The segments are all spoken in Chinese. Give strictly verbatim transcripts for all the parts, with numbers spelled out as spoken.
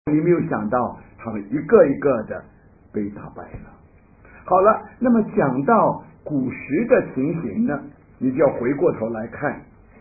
你没有想到他们一个一个的被打败了。好了，那么讲到古时的情形呢，你就要回过头来看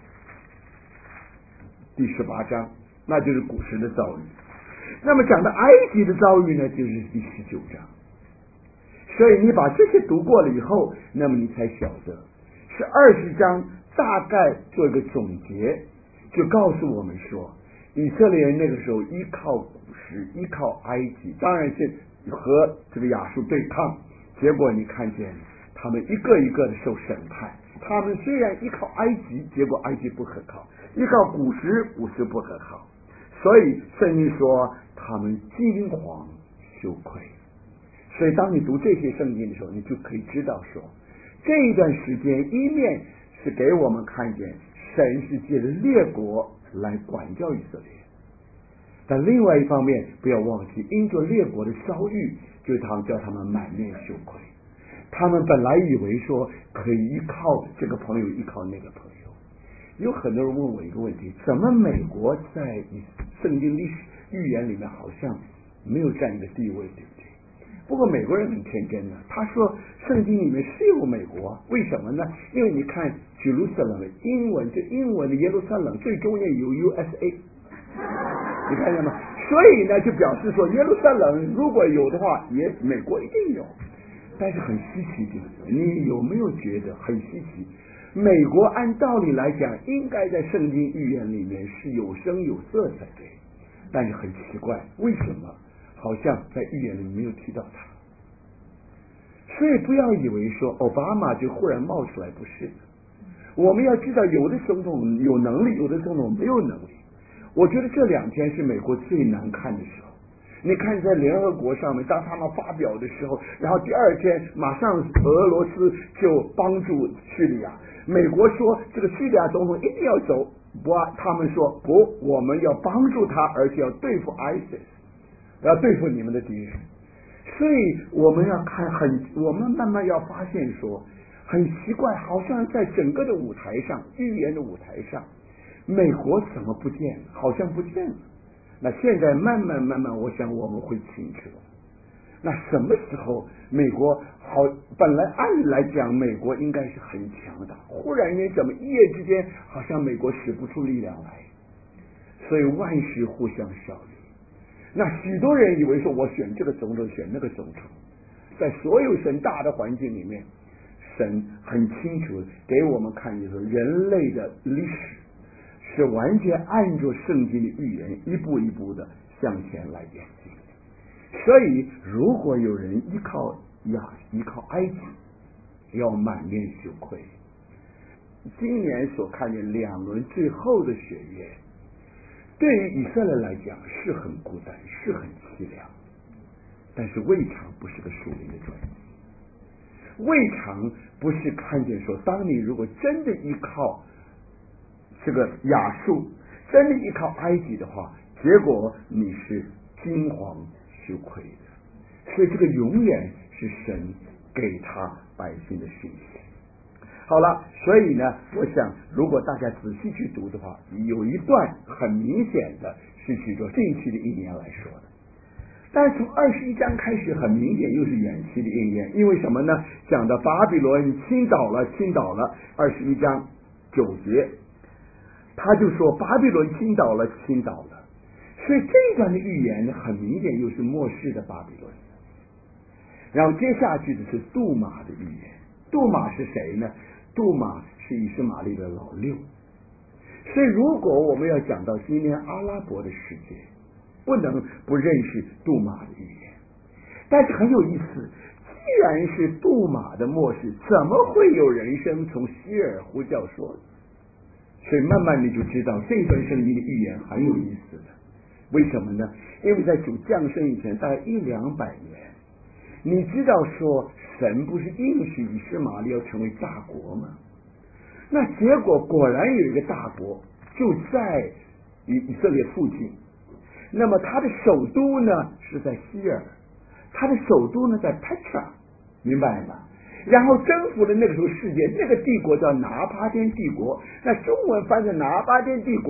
第十八章，那就是古时的遭遇。那么讲到埃及的遭遇呢，就是第十九章。所以你把这些读过了以后，那么你才晓得是二十章大概做一个总结，就告诉我们说，以色列人那个时候依靠古时，依靠埃及，当然是和这个亚述对抗，结果你看见他们一个一个的受审判。他们虽然依靠埃及，结果埃及不可靠；依靠古时，古时不可靠。所以圣经说他们惊惶羞愧。所以当你读这些圣经的时候，你就可以知道说，这一段时间一面是给我们看见神是借着列国来管教以色列，但另外一方面不要忘记，因着列国的遭遇，就是他们叫他们满面羞愧。他们本来以为说可以依靠这个朋友，依靠那个朋友。有很多人问我一个问题，怎么美国在圣经历史预言里面好像没有占一个地位，对不对？不过美国人很天真的，他说圣经里面是有美国，为什么呢？因为你看 Jerusalem 英文，这英文的耶路撒冷最中间有 U S A， 你看见吗？所以呢就表示说耶路撒冷如果有的话，也美国一定有。但是很稀奇的，你有没有觉得很稀奇？美国按道理来讲应该在圣经预言里面是有声有色才对，但是很奇怪，为什么好像在预言里没有提到他？所以不要以为说奥巴马就忽然冒出来，不是的。我们要知道，有的总统有能力，有的总统没有能力。我觉得这两天是美国最难看的时候。你看在联合国上面，当他们发表的时候，然后第二天马上俄罗斯就帮助叙利亚，美国说这个叙利亚总统一定要走，不，他们说不，我们要帮助他，而且要对付 ISIS， 要对付你们的敌人。所以我们要看很，我们慢慢要发现说，很奇怪，好像在整个的舞台上，预言的舞台上，美国怎么不见了？好像不见了。那现在慢慢慢慢，我想我们会清楚。那什么时候美国好？本来按理来讲，美国应该是很强的，忽然间怎么一夜之间，好像美国使不出力量来？所以万事互相效力。那许多人以为说，我选这个总统，选那个总统，在所有神大的环境里面，神很清楚给我们看，就是人类的历史是完全按照圣经的预言一步一步的向前来演进。所以如果有人依靠亚依靠埃及，要满面羞愧。今年所看见两轮最后的血月，对于以色列来讲是很孤单，是很凄凉，但是未尝不是个属灵的转机。未尝不是看见说，当你如果真的依靠这个亚述，真的依靠埃及的话，结果你是惊惶羞愧的。所以这个永远是神给他百姓的讯息。好了，所以呢，我想如果大家仔细去读的话，有一段很明显的是许多近期的应验来说的。但是从二十一章开始，很明显又是远期的应验，因为什么呢？讲到巴比伦倾倒了，倾倒了，二十一章九节。他就说巴比伦倾倒了，倾倒了。所以这一段的预言呢，很明显又是末世的巴比伦。然后接下去的是杜马的预言。杜马是谁呢？杜马是以实玛利的老六。所以如果我们要讲到今天阿拉伯的世界，不能不认识杜马的预言。但是很有意思，既然是杜马的末世，怎么会有人声从希尔呼叫说？所以慢慢你就知道这段圣经的预言很有意思的。为什么呢？因为在主降生以前大概一两百年，你知道说神不是应许以实玛利要成为大国吗？那结果果然有一个大国就在以以色列附近，那么它的首都呢是在希尔，它的首都呢在 Petra， 明白吗？然后征服了那个时候世界，这个帝国叫拿巴天帝国，那中文翻成拿巴天帝国，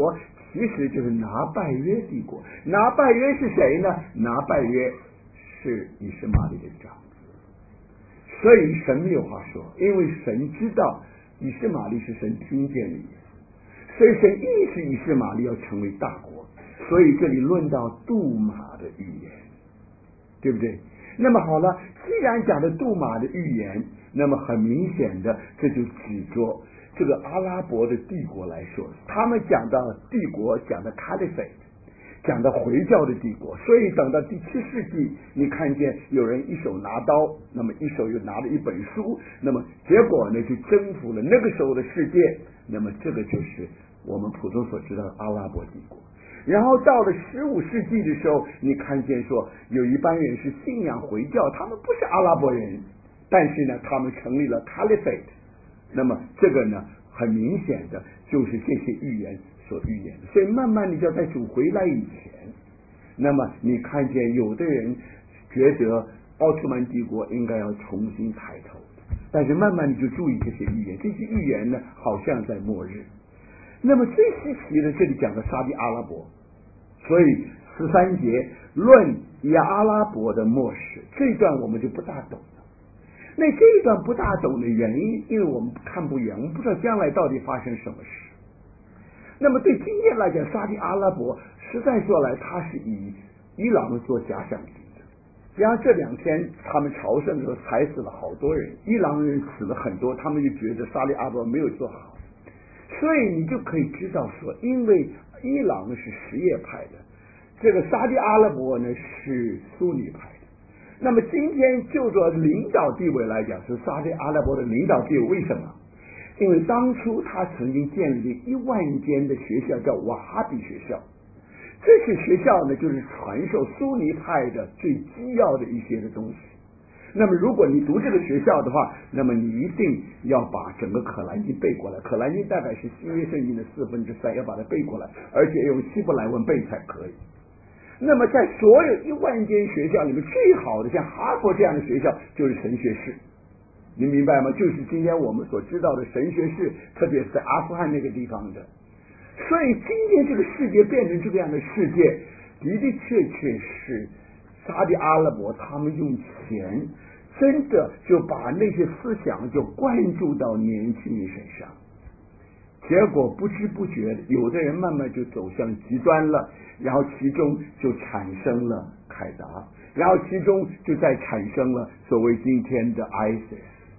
其实就是拿拜约帝国。拿拜约是谁呢？拿拜约是以实玛利的长子。所以神没有话说，因为神知道以实玛利是神听见的意思，所以神意识以实玛利要成为大国。所以这里论到杜马的预言，对不对？那么好了，既然讲的杜马的预言，那么很明显的这就指着这个阿拉伯的帝国来说，他们讲到帝国，讲的 Caliphate， 讲的回教的帝国。所以等到第七世纪，你看见有人一手拿刀，那么一手又拿了一本书，那么结果呢就征服了那个时候的世界。那么这个就是我们普通所知道的阿拉伯帝国。然后到了十五世纪的时候，你看见说有一班人是信仰回教，他们不是阿拉伯人，但是呢他们成立了 Caliphate。 那么这个呢很明显的就是这些预言所预言的。所以慢慢你就在主回来以前，那么你看见有的人觉得奥斯曼帝国应该要重新抬头，但是慢慢你就注意这些预言，这些预言呢好像在末日。那么最稀奇的，这里讲的沙地阿拉伯，所以十三节论以阿拉伯的末世，这一段我们就不大懂了。那这一段不大懂的原因，因为我们看不远，我们不知道将来到底发生什么事。那么对今天来讲，沙地阿拉伯实在说来，它是以伊朗做假想敌的。然后这两天他们朝圣的时候踩死了好多人，伊朗人死了很多，他们就觉得沙地阿拉伯没有做好。所以你就可以知道说，因为伊朗是什叶派的，这个沙地阿拉伯呢是苏尼派的。那么今天就说领导地位来讲，是沙地阿拉伯的领导地位。为什么？因为当初他曾经建立一万间的学校，叫瓦哈比学校。这些学校呢，就是传授苏尼派的最基要的一些的东西。那么如果你读这个学校的话，那么你一定要把整个可兰经背过来。可兰经大概是新约圣经的四分之三，要把它背过来，而且用希伯来文背才可以。那么在所有一万间学校里面，最好的像哈佛这样的学校就是神学士，你明白吗？就是今天我们所知道的神学士，特别是在阿富汗那个地方的。所以今天这个世界变成这个样的世界，的的确确是沙地阿拉伯他们用钱真的就把那些思想就灌注到年轻人身上，结果不知不觉有的人慢慢就走向极端了，然后其中就产生了凯达，然后其中就再产生了所谓今天的 I S I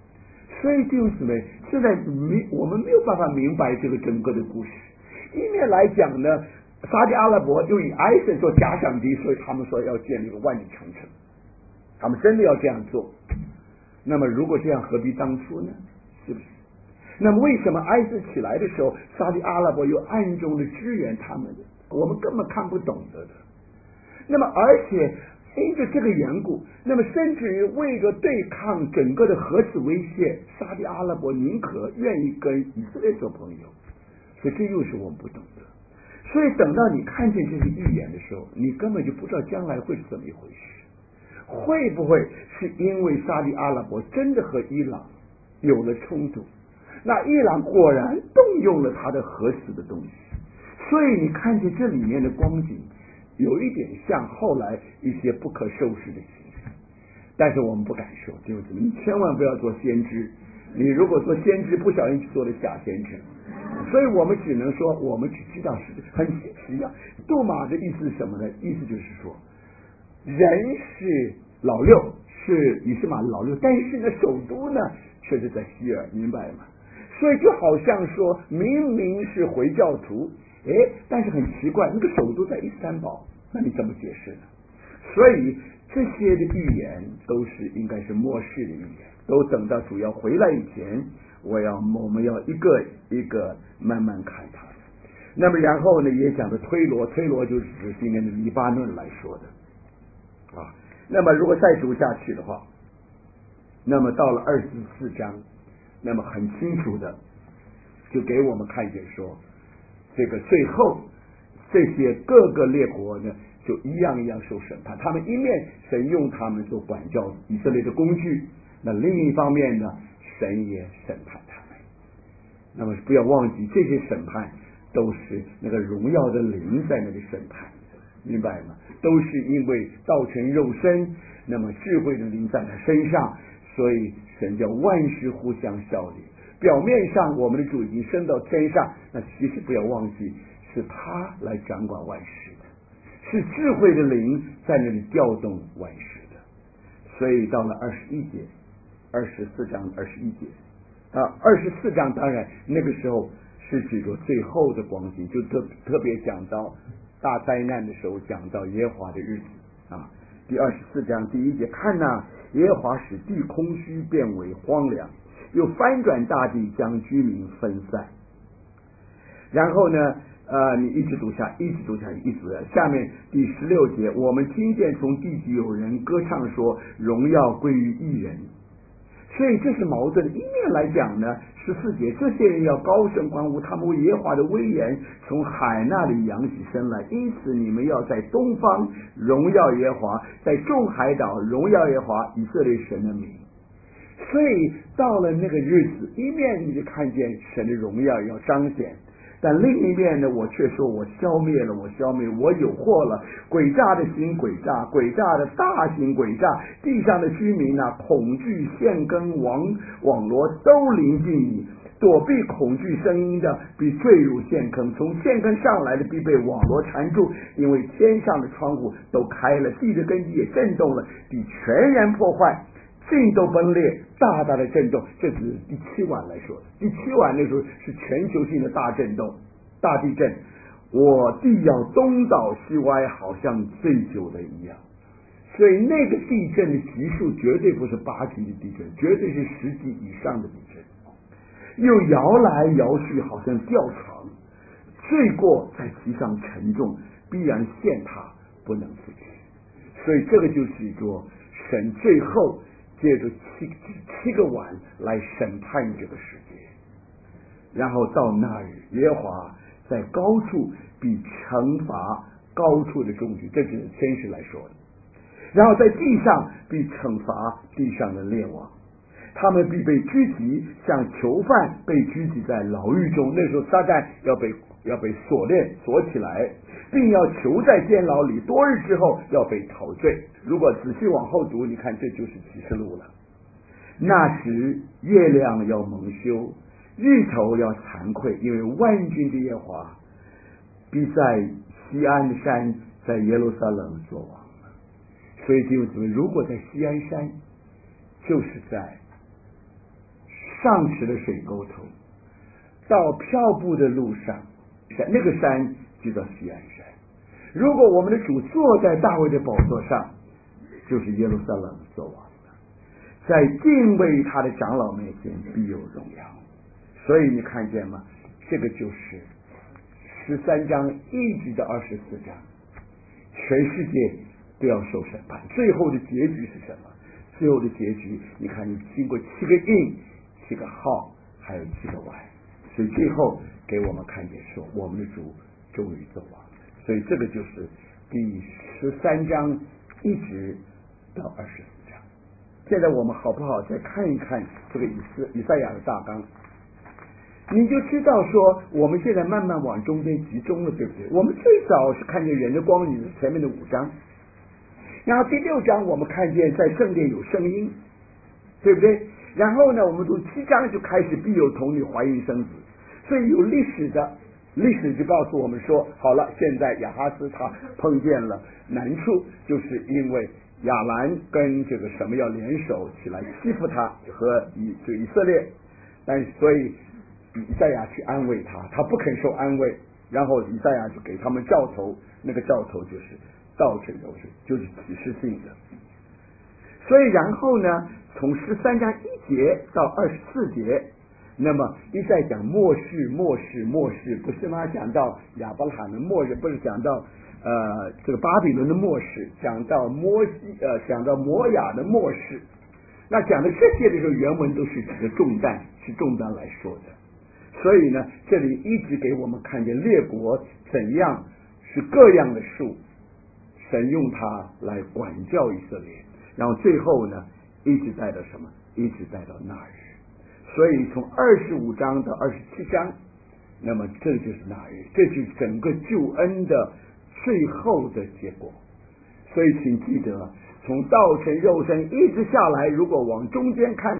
S。 所以弟兄姊妹，现在没我们没有办法明白这个整个的故事。一面来讲呢，沙地阿拉伯就以 I S I S 做假想敌，所以他们说要建立一个万里长城，他们真的要这样做。那么如果这样，何必当初呢？是不是？那么为什么 I S I S 起来的时候，沙地阿拉伯又暗中的支援他们？我们根本看不懂的。那么而且因着这个缘故，那么甚至于为了对抗整个的核子威胁，沙地阿拉伯宁可愿意跟以色列做朋友。所以这又是我们不懂的。所以等到你看见这些预言的时候，你根本就不知道将来会是怎么一回事。会不会是因为沙地阿拉伯真的和伊朗有了冲突，那伊朗果然动用了他的核子的东西，所以你看见这里面的光景有一点像后来一些不可收拾的形式。但是我们不敢说，就是你千万不要做先知，你如果做先知不小心就做了假先知。所以我们只能说，我们只知道是很稀奇啊。杜马的意思是什么呢？意思就是说，人是老六，是以实玛利老六，但是呢，首都呢却是在希尔，明白吗？所以就好像说，明明是回教徒，哎，但是很奇怪，那个首都在伊斯坦堡，那你怎么解释呢？所以这些的预言都是应该是末世的预言，都等到主要回来以前，我要我们要一个一个慢慢看它。那么然后呢，也讲的推罗，推罗就是指今天的黎巴嫩来说的啊。那么如果再读下去的话，那么到了二十四章，那么很清楚的就给我们看见说，这个最后这些各个列国呢，就一样一样受审判。他们一面神用他们做管教以色列的工具，那另一方面呢，神也审判他们。那么不要忘记，这些审判都是那个荣耀的灵在那里审判，明白吗？都是因为道成肉身，那么智慧的灵在他身上，所以神叫万事互相效力。表面上我们的主已经升到天上，那其实不要忘记是他来掌管万事的，是智慧的灵在那里调动万事的。所以到了二十一节，二十四章二十一节啊，二十四章当然那个时候是指着最后的光景，就特特别讲到大灾难的时候，讲到耶和华的日子啊。第二十四章第一节，看哪、啊，耶和华使地空虚变为荒凉，又翻转大地，将居民分散。然后呢，呃，你一直读下，一直读下，一直读下。下面第十六节，我们听见从地极有人歌唱说，荣耀归于一人。所以这是矛盾的。一面来讲呢，十四节，这些人要高声欢呼，他们为耶和华的威严从海那里扬起身来，因此你们要在东方荣耀耶和华，在众海岛荣耀耶和华以色列神的名。所以到了那个日子，一面你就看见神的荣耀要彰显，但另一面呢，我却说我消灭了，我消灭，我有祸了。诡诈的行诡诈，诡诈的大行诡诈，地上的居民啊，恐惧陷坑网网罗都临近你，躲避恐惧声音的必坠入陷坑，从陷坑上来的必被网罗缠住，因为天上的窗户都开了，地的根基也震动了，必全然破坏，尽都崩裂，大大的震动。这只是第七晚来说，第七晚那时候是全球性的大震动，大地震，我地要东倒西歪，好像醉酒的一样。所以那个地震的级数绝对不是八级的地震，绝对是十级以上的地震，又摇来摇去，好像吊床，罪过在其上沉重，必然陷塌，不能自取。所以这个就是说神最后借着七七个碗来审判这个世界，然后到那日，耶和华在高处必惩罚高处的众举，这只是天使来说的。然后在地上必惩罚地上的列王，他们必被拘提，像囚犯被拘提在牢狱中。那时候撒旦要被要被锁链锁起来，并要囚在监牢里，多日之后要被陶醉。如果仔细往后读，你看这就是启示录了。那时月亮要蒙羞，日头要惭愧，因为万军的耶和华必在西安的山，在耶路撒冷作王。所以弟兄姊妹，如果在西安山，就是在上池的水沟头到漂布的路上，那个山就叫西安山。如果我们的主坐在大卫的宝座上，就是耶路撒冷作王了，在敬畏他的长老面前必有荣耀。所以你看见吗？这个就是十三章一直到二十四章，全世界都要受审判。最后的结局是什么？最后的结局，你看，你经过七个印、七个号，还有七个碗，所以最后给我们看见说，我们的主终于作王。所以这个就是第十三章一直到二十四章。现在我们好不好再看一看这个以斯以赛亚的大纲，你就知道说我们现在慢慢往中间集中了，对不对？我们最早是看见人的光景，是前面的五章，然后第六章我们看见在圣殿有声音，对不对？然后呢，我们从七章就开始必有童女怀孕生子，所以有历史的历史就告诉我们说，好了，现在亚哈斯他碰见了难处，就是因为亚兰跟这个什么要联手起来欺负他和以这以色列，但是所以以赛亚去安慰他，他不肯受安慰，然后以赛亚就给他们兆头，那个兆头就是道成肉身，就是启示性的。所以然后呢，从十三章一节到二十四节，那么一再讲末世末世末世，不是吗？讲到亚伯拉罕的末日，不是讲到呃这个巴比伦的末世，讲到摩西呃讲到摩亚的末世。那讲的这些的时候，原文都是指的重担，是重担来说的。所以呢，这里一直给我们看见列国怎样是各样的树，神用它来管教以色列，然后最后呢，一直带到什么？一直带到那日。所以从二十五章到二十七章， 那么这就是那日，这是整个救恩的最后的结果。所以请记得，从道成肉身一直下来，如果往中间看